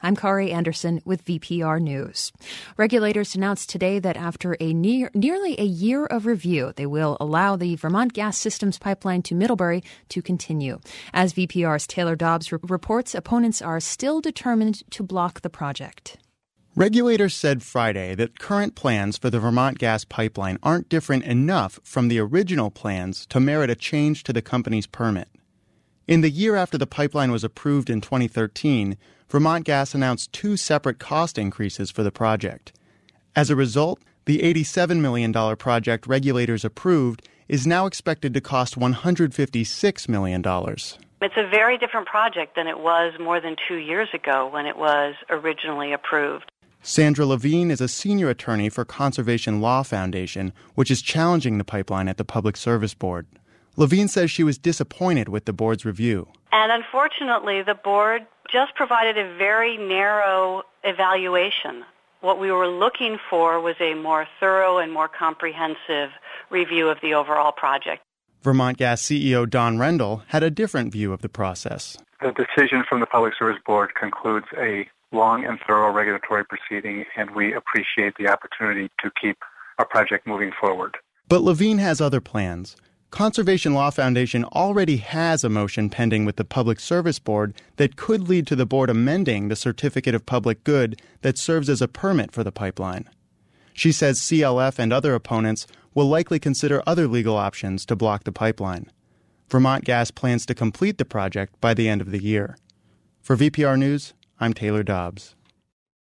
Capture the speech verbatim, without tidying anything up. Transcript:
I'm Kari Anderson with V P R News. Regulators announced today that after a near, nearly a year of review, they will allow the Vermont Gas Systems pipeline to Middlebury to continue. As V P R's Taylor Dobbs re- reports, opponents are still determined to block the project. Regulators said Friday that current plans for the Vermont Gas Pipeline aren't different enough from the original plans to merit a change to the company's permit. In the year after the pipeline was approved in twenty thirteen, Vermont Gas announced two separate cost increases for the project. As a result, the eighty-seven million dollars project regulators approved is now expected to cost one hundred fifty-six million dollars. It's a very different project than it was more than two years ago when it was originally approved. Sandra Levine is a senior attorney for Conservation Law Foundation, which is challenging the pipeline at the Public Service Board. Levine says she was disappointed with the board's review. And unfortunately, the board just provided a very narrow evaluation. What we were looking for was a more thorough and more comprehensive review of the overall project. Vermont Gas C E O Don Rendell had a different view of the process. The decision from the Public Service Board concludes a long and thorough regulatory proceeding, and we appreciate the opportunity to keep our project moving forward. But Levine has other plans. Conservation Law Foundation already has a motion pending with the Public Service Board that could lead to the board amending the Certificate of Public Good that serves as a permit for the pipeline. She says C L F and other opponents will likely consider other legal options to block the pipeline. Vermont Gas plans to complete the project by the end of the year. For V P R News, I'm Taylor Dobbs.